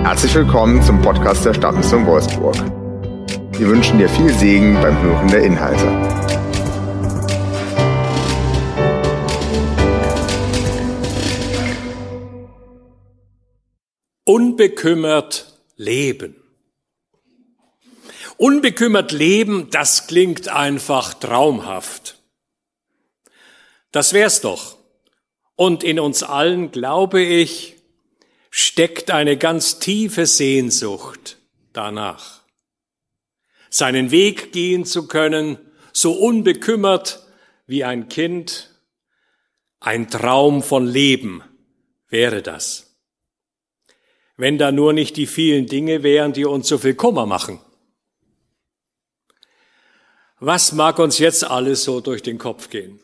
Herzlich willkommen zum Podcast der Stadtmission Wolfsburg. Wir wünschen dir viel Segen beim Hören der Inhalte. Unbekümmert leben. Unbekümmert leben, das klingt einfach traumhaft. Das wär's doch. Und in uns allen, glaube ich, steckt eine ganz tiefe Sehnsucht danach, seinen Weg gehen zu können, so unbekümmert wie ein Kind. Ein Traum von Leben wäre das. Wenn da nur nicht die vielen Dinge wären, die uns so viel Kummer machen. Was mag uns jetzt alles so durch den Kopf gehen?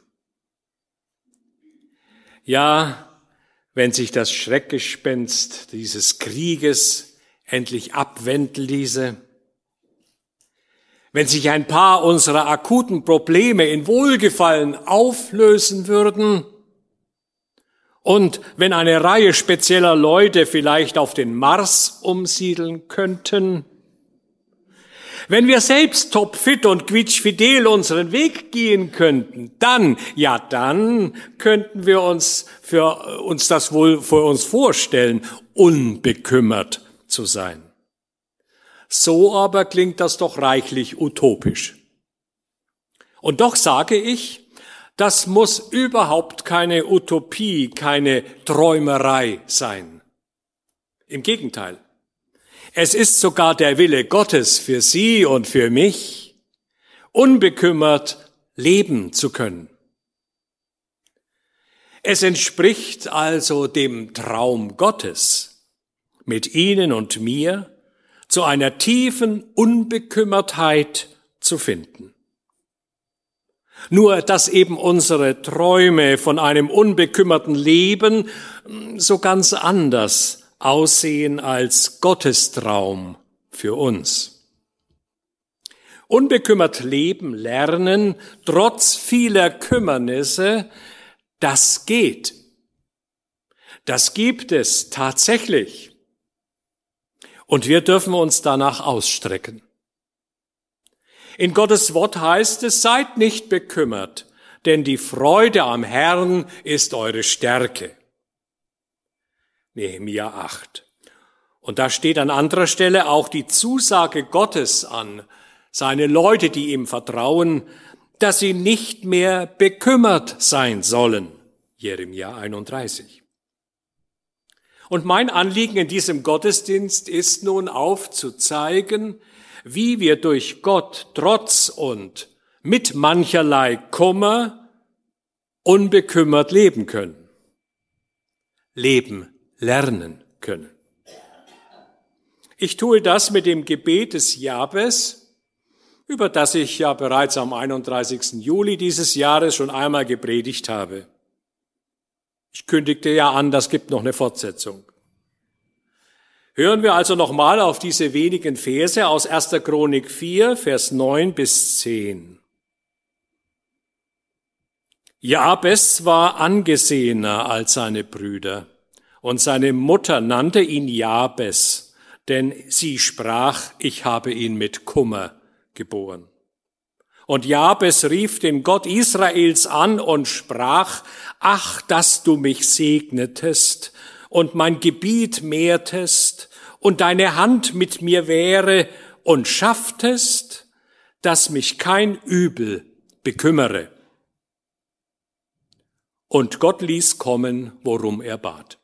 Ja, wenn sich das Schreckgespenst dieses Krieges endlich abwenden ließe, wenn sich ein paar unserer akuten Probleme in Wohlgefallen auflösen würden und wenn eine Reihe spezieller Leute vielleicht auf den Mars umsiedeln könnten, wenn wir selbst topfit und quietschfidel unseren Weg gehen könnten, dann könnten wir uns das wohl vor uns vorstellen, unbekümmert zu sein. So aber klingt das doch reichlich utopisch. Und doch sage ich, das muss überhaupt keine Utopie, keine Träumerei sein. Im Gegenteil. Es ist sogar der Wille Gottes für Sie und für mich, unbekümmert leben zu können. Es entspricht also dem Traum Gottes, mit Ihnen und mir zu einer tiefen Unbekümmertheit zu finden. Nur, dass eben unsere Träume von einem unbekümmerten Leben so ganz anders aussehen als Gottes Traum für uns. Unbekümmert leben, lernen, trotz vieler Kümmernisse, das geht. Das gibt es tatsächlich. Und wir dürfen uns danach ausstrecken. In Gottes Wort heißt es, seid nicht bekümmert, denn die Freude am Herrn ist eure Stärke. Nehemia 8. Und da steht an anderer Stelle auch die Zusage Gottes an seine Leute, die ihm vertrauen, dass sie nicht mehr bekümmert sein sollen. Jeremia 31. Und mein Anliegen in diesem Gottesdienst ist nun aufzuzeigen, wie wir durch Gott trotz und mit mancherlei Kummer unbekümmert leben können. Leben lernen können. Ich tue das mit dem Gebet des Jabes, über das ich ja bereits am 31. Juli dieses Jahres schon einmal gepredigt habe. Ich kündigte ja an, das gibt noch eine Fortsetzung. Hören wir also nochmal auf diese wenigen Verse aus 1. Chronik 4, Vers 9 bis 10. Jabes war angesehener als seine Brüder. Und seine Mutter nannte ihn Jabes, denn sie sprach, ich habe ihn mit Kummer geboren. Und Jabes rief den Gott Israels an und sprach, ach, dass du mich segnetest und mein Gebiet mehrtest und deine Hand mit mir wäre und schafftest, dass mich kein Übel bekümmere. Und Gott ließ kommen, worum er bat.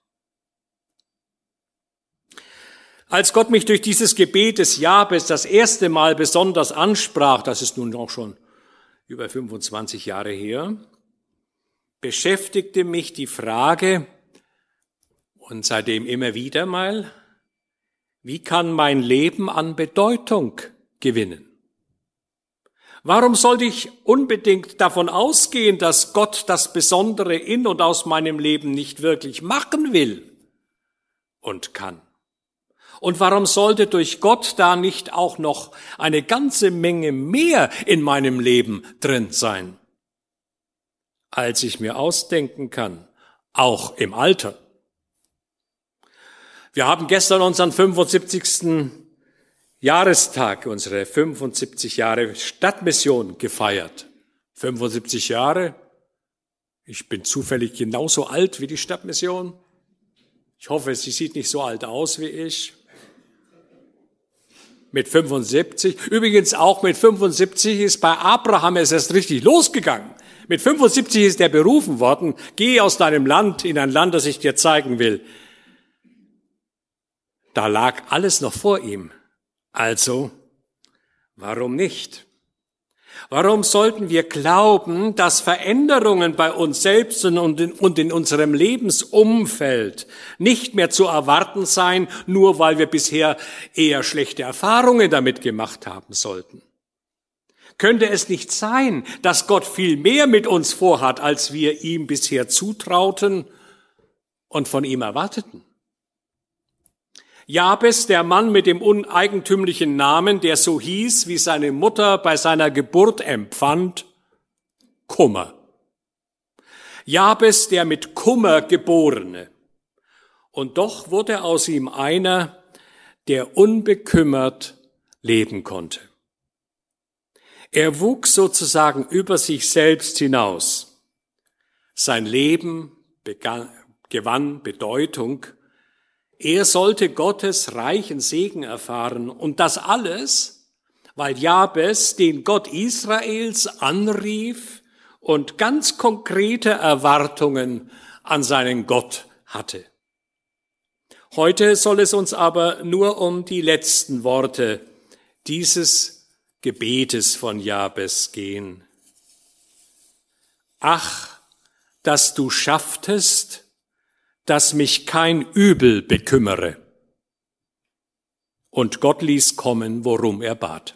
Als Gott mich durch dieses Gebet des Jabes das erste Mal besonders ansprach, das ist nun auch schon über 25 Jahre her, beschäftigte mich die Frage, und seitdem immer wieder mal, wie kann mein Leben an Bedeutung gewinnen? Warum sollte ich unbedingt davon ausgehen, dass Gott das Besondere in und aus meinem Leben nicht wirklich machen will und kann? Und warum sollte durch Gott da nicht auch noch eine ganze Menge mehr in meinem Leben drin sein, als ich mir ausdenken kann, auch im Alter? Wir haben gestern unseren 75. Jahrestag, unsere 75 Jahre Stadtmission gefeiert. 75 Jahre. Ich bin zufällig genauso alt wie die Stadtmission. Ich hoffe, sie sieht nicht so alt aus wie ich. Mit 75. Übrigens auch mit 75 ist bei Abraham es erst richtig losgegangen. Mit 75 ist er berufen worden, geh aus deinem Land in ein Land, das ich dir zeigen will. Da lag alles noch vor ihm. Also, warum nicht? Warum sollten wir glauben, dass Veränderungen bei uns selbst und in unserem Lebensumfeld nicht mehr zu erwarten seien, nur weil wir bisher eher schlechte Erfahrungen damit gemacht haben sollten? Könnte es nicht sein, dass Gott viel mehr mit uns vorhat, als wir ihm bisher zutrauten und von ihm erwarteten? Jabes, der Mann mit dem uneigentümlichen Namen, der so hieß, wie seine Mutter bei seiner Geburt empfand, Kummer. Jabes, der mit Kummer Geborene. Und doch wurde aus ihm einer, der unbekümmert leben konnte. Er wuchs sozusagen über sich selbst hinaus. Sein Leben gewann Bedeutung. Er sollte Gottes reichen Segen erfahren und das alles, weil Jabes den Gott Israels anrief und ganz konkrete Erwartungen an seinen Gott hatte. Heute soll es uns aber nur um die letzten Worte dieses Gebetes von Jabes gehen. Ach, dass du schafftest, dass mich kein Übel bekümmere. Und Gott ließ kommen, worum er bat.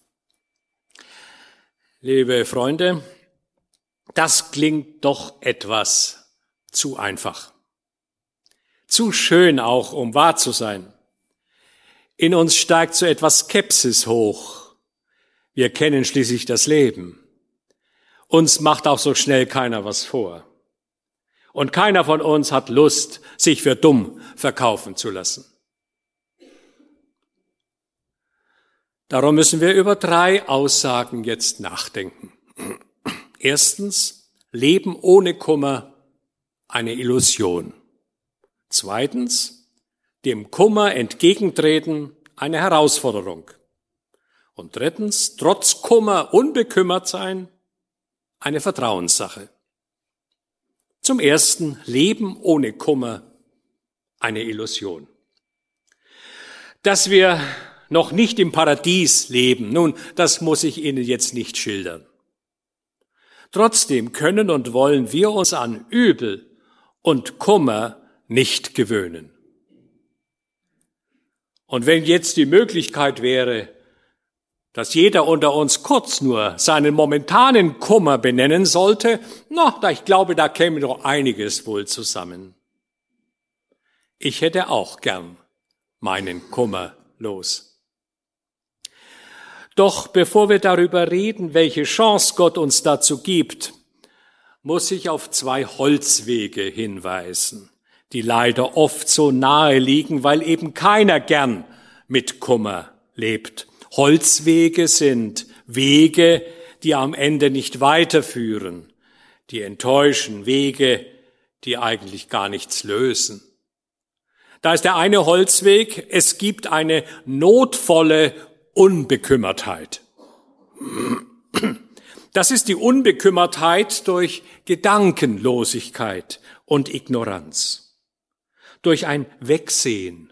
Liebe Freunde, das klingt doch etwas zu einfach. Zu schön auch, um wahr zu sein. In uns steigt so etwas Skepsis hoch. Wir kennen schließlich das Leben. Uns macht auch so schnell keiner was vor. Und keiner von uns hat Lust, sich für dumm verkaufen zu lassen. Darum müssen wir über 3 Aussagen jetzt nachdenken. Erstens, Leben ohne Kummer, eine Illusion. Zweitens, dem Kummer entgegentreten, eine Herausforderung. Und drittens, trotz Kummer unbekümmert sein, eine Vertrauenssache. Zum Ersten, Leben ohne Kummer, eine Illusion. Dass wir noch nicht im Paradies leben, nun, das muss ich Ihnen jetzt nicht schildern. Trotzdem können und wollen wir uns an Übel und Kummer nicht gewöhnen. Und wenn jetzt die Möglichkeit wäre, dass jeder unter uns kurz nur seinen momentanen Kummer benennen sollte, ich glaube, da käme doch einiges wohl zusammen. Ich hätte auch gern meinen Kummer los. Doch bevor wir darüber reden, welche Chance Gott uns dazu gibt, muss ich auf 2 Holzwege hinweisen, die leider oft so nahe liegen, weil eben keiner gern mit Kummer lebt. Holzwege sind Wege, die am Ende nicht weiterführen, die enttäuschen, Wege, die eigentlich gar nichts lösen. Da ist der eine Holzweg, es gibt eine notvolle Unbekümmertheit. Das ist die Unbekümmertheit durch Gedankenlosigkeit und Ignoranz, durch ein Wegsehen.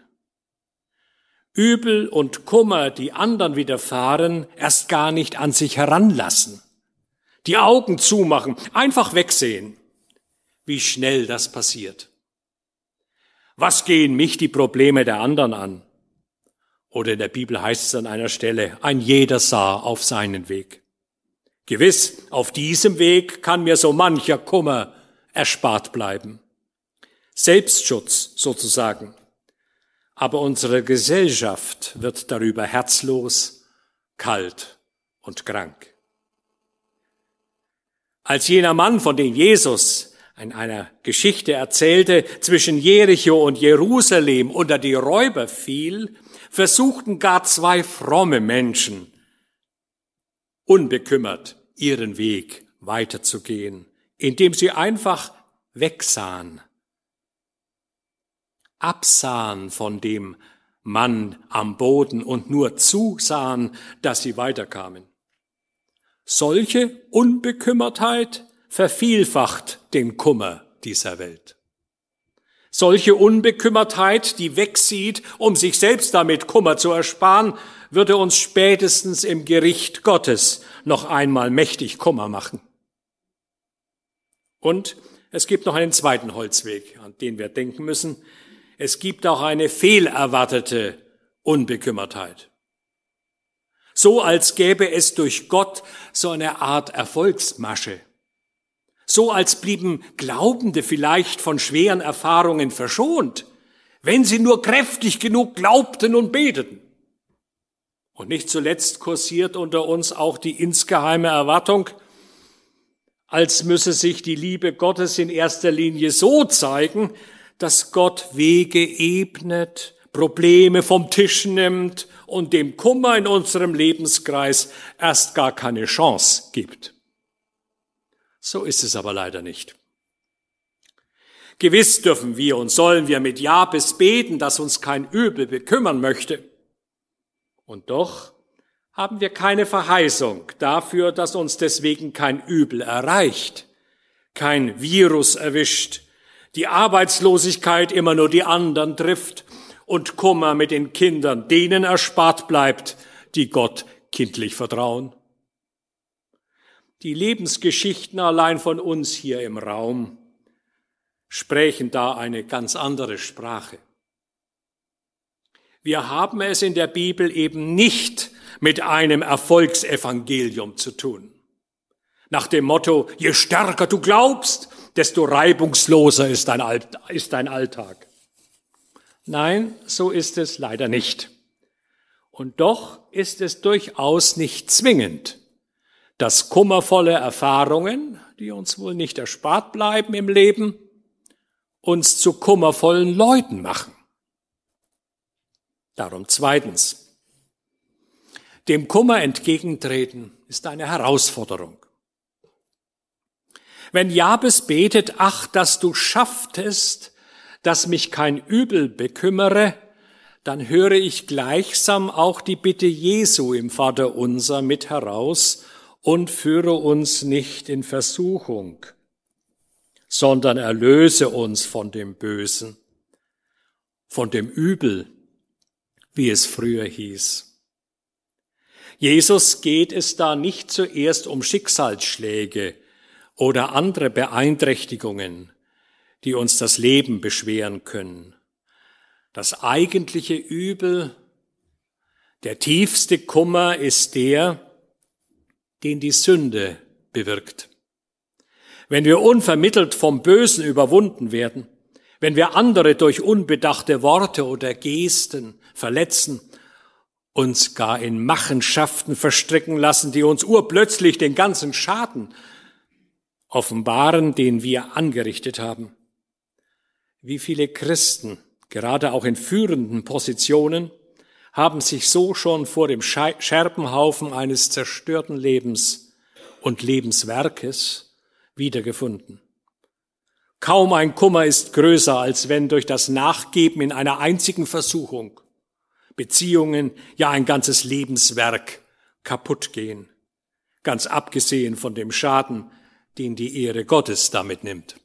Übel und Kummer, die anderen widerfahren, erst gar nicht an sich heranlassen. Die Augen zumachen, einfach wegsehen. Wie schnell das passiert. Was gehen mich die Probleme der anderen an? Oder in der Bibel heißt es an einer Stelle, ein jeder sah auf seinen Weg. Gewiss, auf diesem Weg kann mir so mancher Kummer erspart bleiben. Selbstschutz sozusagen. Aber unsere Gesellschaft wird darüber herzlos, kalt und krank. Als jener Mann, von dem Jesus in einer Geschichte erzählte, zwischen Jericho und Jerusalem unter die Räuber fiel, versuchten gar zwei fromme Menschen, unbekümmert ihren Weg weiterzugehen, indem sie einfach wegsahen, absahen von dem Mann am Boden und nur zusahen, dass sie weiterkamen. Solche Unbekümmertheit vervielfacht den Kummer dieser Welt. Solche Unbekümmertheit, die wegsieht, um sich selbst damit Kummer zu ersparen, würde uns spätestens im Gericht Gottes noch einmal mächtig Kummer machen. Und es gibt noch einen zweiten Holzweg, an den wir denken müssen. Es gibt auch eine fehlerwartete Unbekümmertheit. So als gäbe es durch Gott so eine Art Erfolgsmasche. So als blieben Glaubende vielleicht von schweren Erfahrungen verschont, wenn sie nur kräftig genug glaubten und beteten. Und nicht zuletzt kursiert unter uns auch die insgeheime Erwartung, als müsse sich die Liebe Gottes in erster Linie so zeigen, dass Gott Wege ebnet, Probleme vom Tisch nimmt und dem Kummer in unserem Lebenskreis erst gar keine Chance gibt. So ist es aber leider nicht. Gewiss dürfen wir und sollen wir mit Jabes beten, dass uns kein Übel bekümmern möchte. Und doch haben wir keine Verheißung dafür, dass uns deswegen kein Übel erreicht, kein Virus erwischt, die Arbeitslosigkeit immer nur die anderen trifft und Kummer mit den Kindern denen erspart bleibt, die Gott kindlich vertrauen. Die Lebensgeschichten allein von uns hier im Raum sprechen da eine ganz andere Sprache. Wir haben es in der Bibel eben nicht mit einem Erfolgsevangelium zu tun. Nach dem Motto, je stärker du glaubst, desto reibungsloser ist dein Alltag. Nein, so ist es leider nicht. Und doch ist es durchaus nicht zwingend, dass kummervolle Erfahrungen, die uns wohl nicht erspart bleiben im Leben, uns zu kummervollen Leuten machen. Darum zweitens. Dem Kummer entgegentreten ist eine Herausforderung. Wenn Jabes betet, ach, dass du schafftest, dass mich kein Übel bekümmere, dann höre ich gleichsam auch die Bitte Jesu im Vaterunser mit heraus und führe uns nicht in Versuchung, sondern erlöse uns von dem Bösen, von dem Übel, wie es früher hieß. Jesus geht es da nicht zuerst um Schicksalsschläge oder andere Beeinträchtigungen, die uns das Leben beschweren können. Das eigentliche Übel, der tiefste Kummer ist der, den die Sünde bewirkt. Wenn wir unvermittelt vom Bösen überwunden werden, wenn wir andere durch unbedachte Worte oder Gesten verletzen, uns gar in Machenschaften verstricken lassen, die uns urplötzlich den ganzen Schaden offenbaren, den wir angerichtet haben. Wie viele Christen, gerade auch in führenden Positionen, haben sich so schon vor dem Scherbenhaufen eines zerstörten Lebens und Lebenswerkes wiedergefunden. Kaum ein Kummer ist größer, als wenn durch das Nachgeben in einer einzigen Versuchung Beziehungen, ja ein ganzes Lebenswerk kaputt gehen, ganz abgesehen von dem Schaden, den die Ehre Gottes damit nimmt.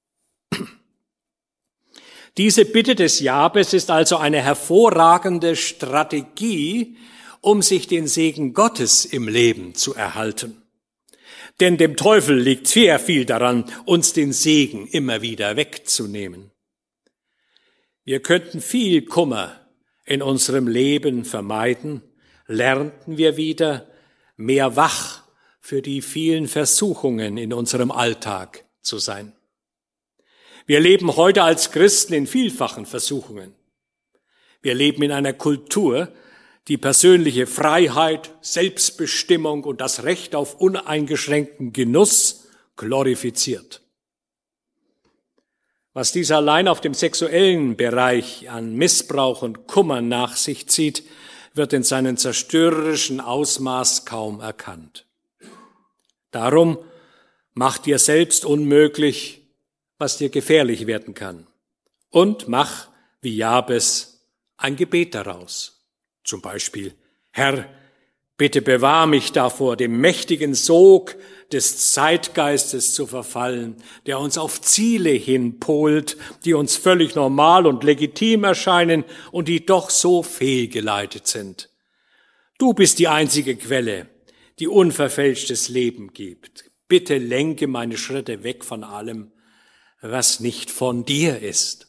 Diese Bitte des Jabes ist also eine hervorragende Strategie, um sich den Segen Gottes im Leben zu erhalten. Denn dem Teufel liegt sehr viel daran, uns den Segen immer wieder wegzunehmen. Wir könnten viel Kummer in unserem Leben vermeiden, lernten wir wieder mehr wach für die vielen Versuchungen in unserem Alltag zu sein. Wir leben heute als Christen in vielfachen Versuchungen. Wir leben in einer Kultur, die persönliche Freiheit, Selbstbestimmung und das Recht auf uneingeschränkten Genuss glorifiziert. Was dies allein auf dem sexuellen Bereich an Missbrauch und Kummer nach sich zieht, wird in seinem zerstörerischen Ausmaß kaum erkannt. Darum mach dir selbst unmöglich, was dir gefährlich werden kann. Und mach, wie Jabes, ein Gebet daraus. Zum Beispiel, Herr, bitte bewahr mich davor, dem mächtigen Sog des Zeitgeistes zu verfallen, der uns auf Ziele hinpolt, die uns völlig normal und legitim erscheinen und die doch so fehlgeleitet sind. Du bist die einzige Quelle, die unverfälschtes Leben gibt. Bitte lenke meine Schritte weg von allem, was nicht von dir ist.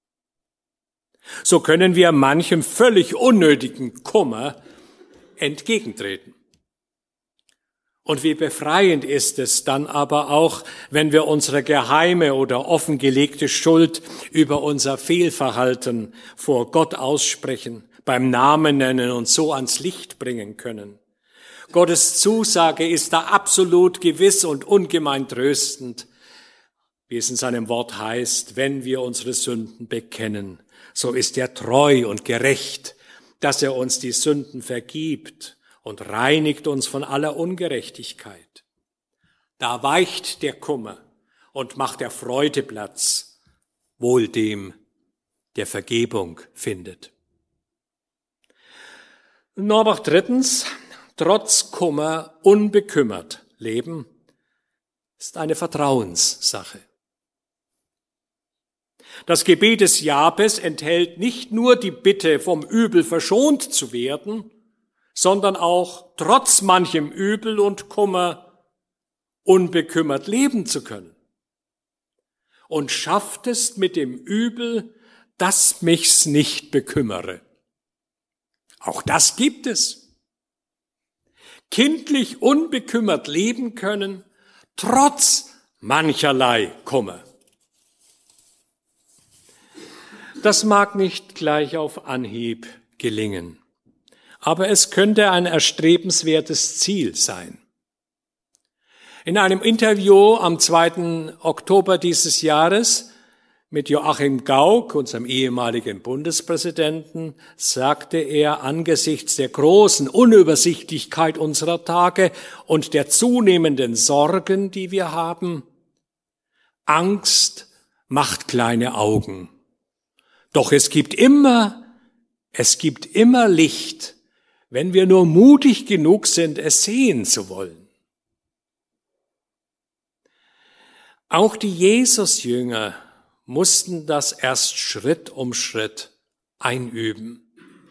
So können wir manchem völlig unnötigen Kummer entgegentreten. Und wie befreiend ist es dann aber auch, wenn wir unsere geheime oder offengelegte Schuld über unser Fehlverhalten vor Gott aussprechen, beim Namen nennen und so ans Licht bringen können. Gottes Zusage ist da absolut gewiss und ungemein tröstend, wie es in seinem Wort heißt, wenn wir unsere Sünden bekennen, so ist er treu und gerecht, dass er uns die Sünden vergibt und reinigt uns von aller Ungerechtigkeit. Da weicht der Kummer und macht der Freude Platz, wohl dem, der Vergebung findet. Noch drittens, trotz Kummer unbekümmert leben, ist eine Vertrauenssache. Das Gebet des Jabes enthält nicht nur die Bitte, vom Übel verschont zu werden, sondern auch trotz manchem Übel und Kummer unbekümmert leben zu können. Und schafft es mit dem Übel, dass mich's nicht bekümmere. Auch das gibt es. Kindlich unbekümmert leben können, trotz mancherlei Kummer. Das mag nicht gleich auf Anhieb gelingen, aber es könnte ein erstrebenswertes Ziel sein. In einem Interview am 2. Oktober dieses Jahres mit Joachim Gauck, unserem ehemaligen Bundespräsidenten, sagte er angesichts der großen Unübersichtlichkeit unserer Tage und der zunehmenden Sorgen, die wir haben, Angst macht kleine Augen. Doch es gibt immer Licht, wenn wir nur mutig genug sind, es sehen zu wollen. Auch die Jesus-Jünger mussten das erst Schritt um Schritt einüben.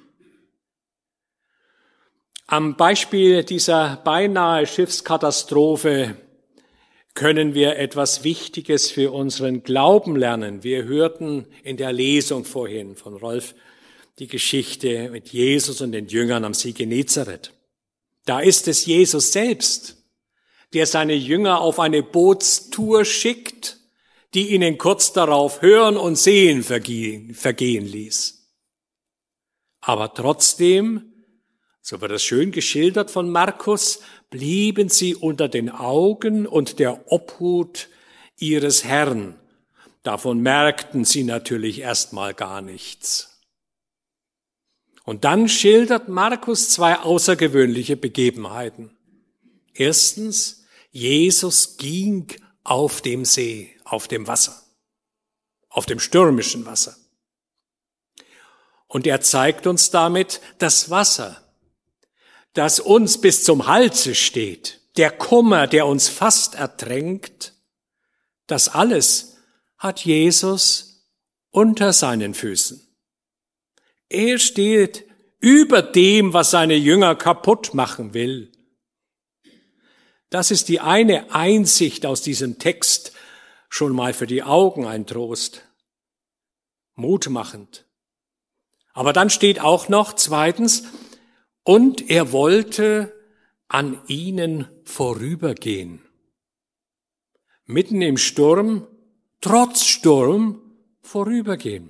Am Beispiel dieser beinahe Schiffskatastrophe können wir etwas Wichtiges für unseren Glauben lernen. Wir hörten in der Lesung vorhin von Rolf die Geschichte mit Jesus und den Jüngern am See Genezareth. Da ist es Jesus selbst, der seine Jünger auf eine Bootstour schickt, die ihnen kurz darauf Hören und Sehen vergehen ließ. Aber trotzdem, so wird es schön geschildert von Markus, blieben sie unter den Augen und der Obhut ihres Herrn. Davon merkten sie natürlich erstmal gar nichts. Und dann schildert Markus zwei außergewöhnliche Begebenheiten. Erstens, Jesus ging auf dem See, auf dem Wasser, auf dem stürmischen Wasser. Und er zeigt uns damit das Wasser, das uns bis zum Halse steht, der Kummer, der uns fast ertränkt, das alles hat Jesus unter seinen Füßen. Er steht über dem, was seine Jünger kaputt machen will. Das ist die eine Einsicht aus diesem Text, schon mal für die Augen ein Trost, mutmachend. Aber dann steht auch noch zweitens, und er wollte an ihnen vorübergehen. Mitten im Sturm, trotz Sturm, vorübergehen.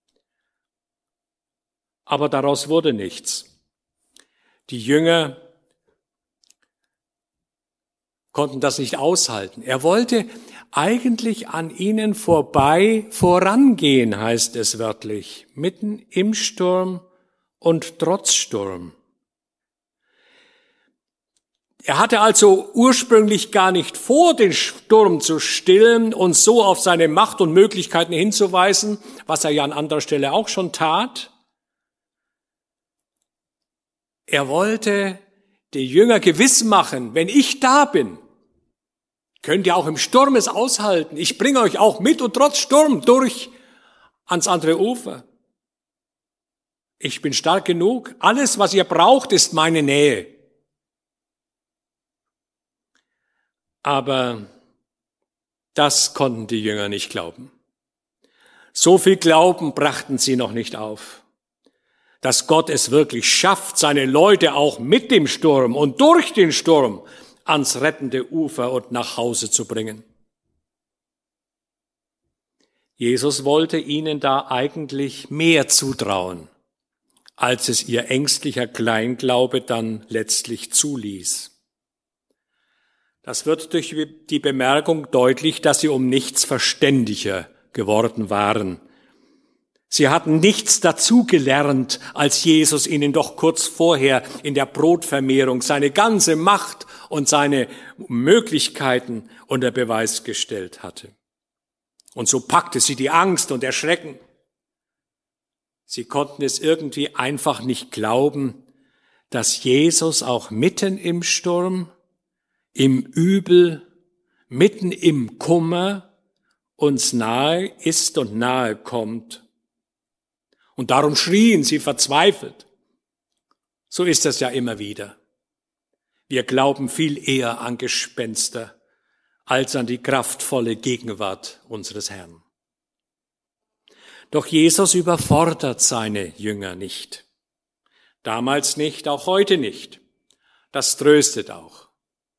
Aber daraus wurde nichts. Die Jünger konnten das nicht aushalten. Er wollte eigentlich an ihnen vorbei vorangehen, heißt es wörtlich, mitten im Sturm und trotz Sturm. Er hatte also ursprünglich gar nicht vor, den Sturm zu stillen und so auf seine Macht und Möglichkeiten hinzuweisen, was er ja an anderer Stelle auch schon tat. Er wollte die Jünger gewiss machen, wenn ich da bin, könnt ihr auch im Sturm es aushalten. Ich bringe euch auch mit und trotz Sturm durch ans andere Ufer. Ich bin stark genug. Alles, was ihr braucht, ist meine Nähe. Aber das konnten die Jünger nicht glauben. So viel Glauben brachten sie noch nicht auf, dass Gott es wirklich schafft, seine Leute auch mit dem Sturm und durch den Sturm ans rettende Ufer und nach Hause zu bringen. Jesus wollte ihnen da eigentlich mehr zutrauen, als es ihr ängstlicher Kleinglaube dann letztlich zuließ. Das wird durch die Bemerkung deutlich, dass sie um nichts verständiger geworden waren. Sie hatten nichts dazugelernt, als Jesus ihnen doch kurz vorher in der Brotvermehrung seine ganze Macht und seine Möglichkeiten unter Beweis gestellt hatte. Und so packte sie die Angst und Erschrecken. Sie konnten es irgendwie einfach nicht glauben, dass Jesus auch mitten im Sturm, im Übel, mitten im Kummer uns nahe ist und nahe kommt. Und darum schrien sie verzweifelt. So ist das ja immer wieder. Wir glauben viel eher an Gespenster als an die kraftvolle Gegenwart unseres Herrn. Doch Jesus überfordert seine Jünger nicht. Damals nicht, auch heute nicht. Das tröstet auch.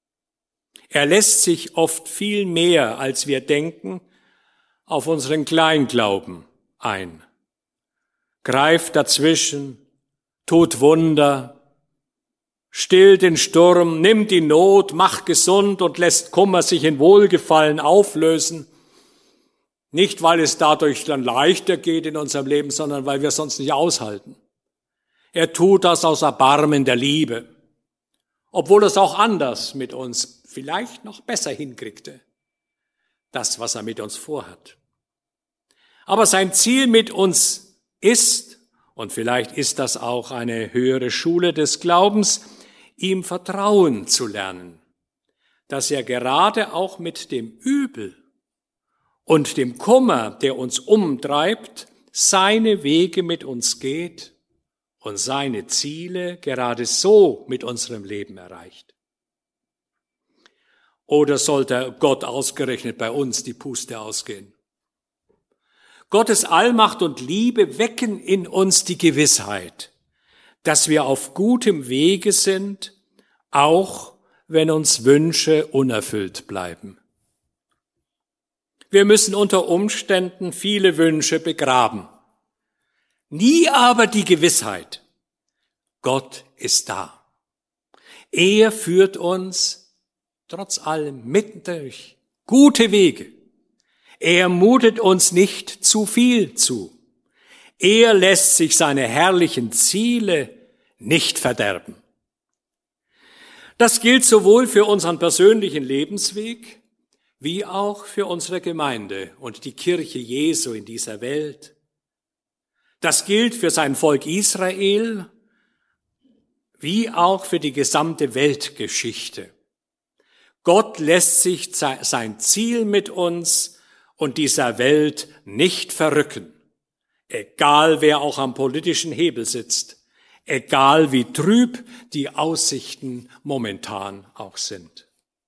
Er lässt sich oft viel mehr, als wir denken, auf unseren Kleinglauben ein. Greift dazwischen, tut Wunder, stillt den Sturm, nimmt die Not, macht gesund und lässt Kummer sich in Wohlgefallen auflösen. Nicht, weil es dadurch dann leichter geht in unserem Leben, sondern weil wir es sonst nicht aushalten. Er tut das aus Erbarmen der Liebe, obwohl er es auch anders mit uns vielleicht noch besser hinkriegte, das, was er mit uns vorhat. Aber sein Ziel mit uns ist, und vielleicht ist das auch eine höhere Schule des Glaubens, ihm Vertrauen zu lernen, dass er gerade auch mit dem Übel und dem Kummer, der uns umtreibt, seine Wege mit uns geht und seine Ziele gerade so mit unserem Leben erreicht. Oder sollte Gott ausgerechnet bei uns die Puste ausgehen? Gottes Allmacht und Liebe wecken in uns die Gewissheit, dass wir auf gutem Wege sind, auch wenn uns Wünsche unerfüllt bleiben. Wir müssen unter Umständen viele Wünsche begraben. Nie aber die Gewissheit, Gott ist da. Er führt uns trotz allem mitten durch gute Wege. Er mutet uns nicht zu viel zu. Er lässt sich seine herrlichen Ziele nicht verderben. Das gilt sowohl für unseren persönlichen Lebensweg, wie auch für unsere Gemeinde und die Kirche Jesu in dieser Welt. Das gilt für sein Volk Israel, wie auch für die gesamte Weltgeschichte. Gott lässt sich sein Ziel mit uns und dieser Welt nicht verrücken, egal wer auch am politischen Hebel sitzt, egal wie trüb die Aussichten momentan auch sind.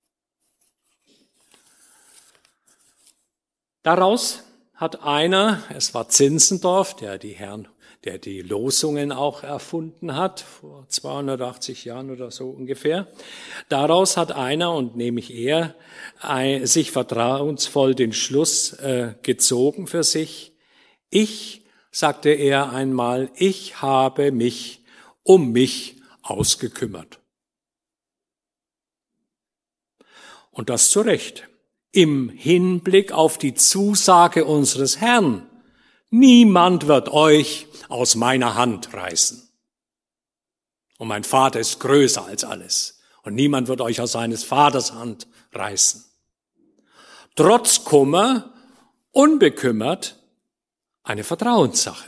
Daraus hat einer, es war Zinzendorf, der die Losungen auch erfunden hat, vor 280 Jahren oder so ungefähr. Daraus hat einer, und nämlich er, sich vertrauensvoll den Schluss gezogen für sich. Ich, sagte er einmal, ich habe mich um mich ausgekümmert. Und das zu Recht. im Hinblick auf die Zusage unseres Herrn: Niemand wird euch aus meiner Hand reißen. Und mein Vater ist größer als alles. Und niemand wird euch aus seines Vaters Hand reißen. Trotz Kummer, unbekümmert, eine Vertrauenssache.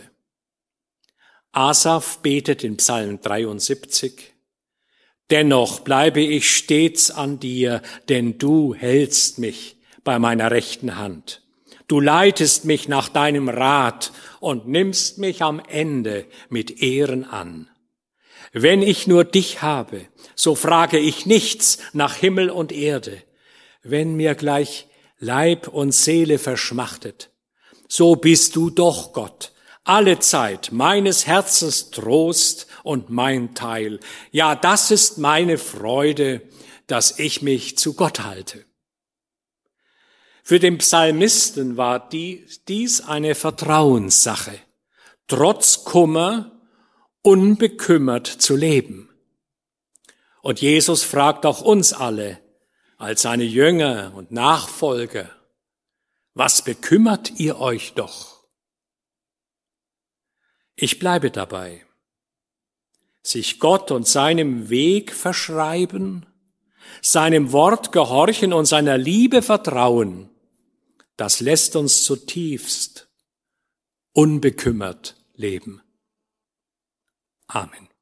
Asaf betet in Psalm 73: Dennoch bleibe ich stets an dir, denn du hältst mich bei meiner rechten Hand. Du leitest mich nach deinem Rat und nimmst mich am Ende mit Ehren an. Wenn ich nur dich habe, so frage ich nichts nach Himmel und Erde. Wenn mir gleich Leib und Seele verschmachtet, so bist du doch, Gott, alle Zeit meines Herzens Trost und mein Teil. Ja, das ist meine Freude, dass ich mich zu Gott halte. Für den Psalmisten war dies eine Vertrauenssache, trotz Kummer unbekümmert zu leben. Und Jesus fragt auch uns alle als seine Jünger und Nachfolger: Was bekümmert ihr euch doch? Ich bleibe dabei. Sich Gott und seinem Weg verschreiben, seinem Wort gehorchen und seiner Liebe vertrauen, das lässt uns zutiefst unbekümmert leben. Amen.